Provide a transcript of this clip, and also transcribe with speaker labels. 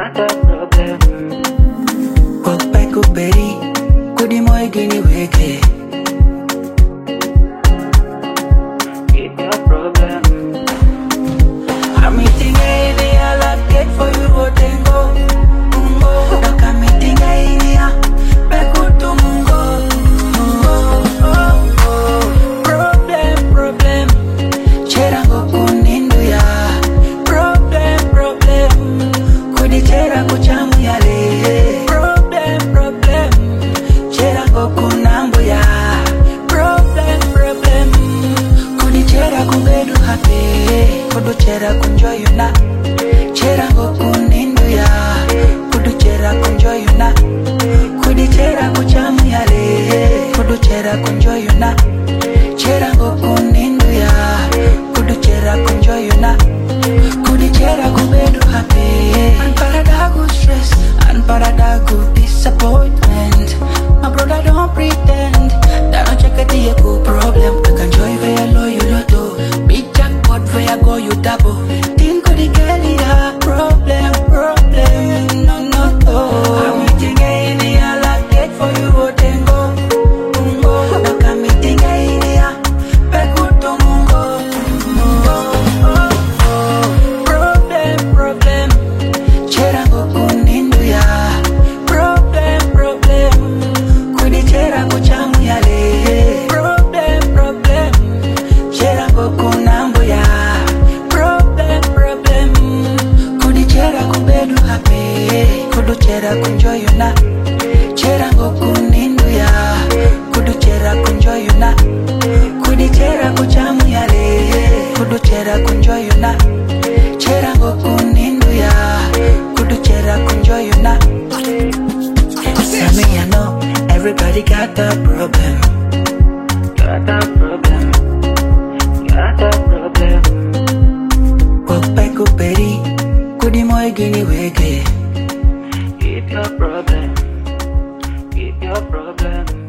Speaker 1: got a problem.
Speaker 2: Walk back up, Betty. Kudi moy gini weke.
Speaker 1: Keep your problem.
Speaker 2: I'm meeting any I'll get for you, Botengo. Mungo. Look, I'm meeting any Bekutu Mungo. Mungo. Oh, oh. Problem. Cherango kunindu ya. Problem. Kudi chera kuchamu yale. Problem. Cherango kunambu ya. Problem. Kudi chera kubedu happy. Kudu chera kunjoyu na. Cherango kunindu ya. Kudu chera kunjoyu na. Kudi chera kuchamu yale. Kudu chera kunjoyu na. Cherango kunindu ya. Kudu chera kunjoyu na. Kudi chera kubedu happy. Unparadagu stress. Unparadagu disappointment. My brother don't pretend. That don't check it a good problem. I can joy where you low you lotto. Big jackpot where you go you double. Think of the girl ya problem. No. I'm meeting any I'll get for you Botengo. Mungo. Look, I'm meeting any Bekutu Mungo. Mungo. Oh. Problem. Cherango kunindu ya. Problem. Kudi chera kuchamu yale. Problem. Cherango kunambu ya. Problem. Kudi chera kubedu happy. Kudu chera kunjoyu na. Cherango kunindu ya. Kudu chera kunjoyu na. Kudi chera kuchamu yale. Kudu chera kunjoyu na. Cherango kunindu ya. Kudu chera kunjoyu na. Tell me I know everybody got a problem.
Speaker 1: Got a problem.
Speaker 2: Walk back up, Betty. Kudi moy gini weke.
Speaker 1: Keep your problem.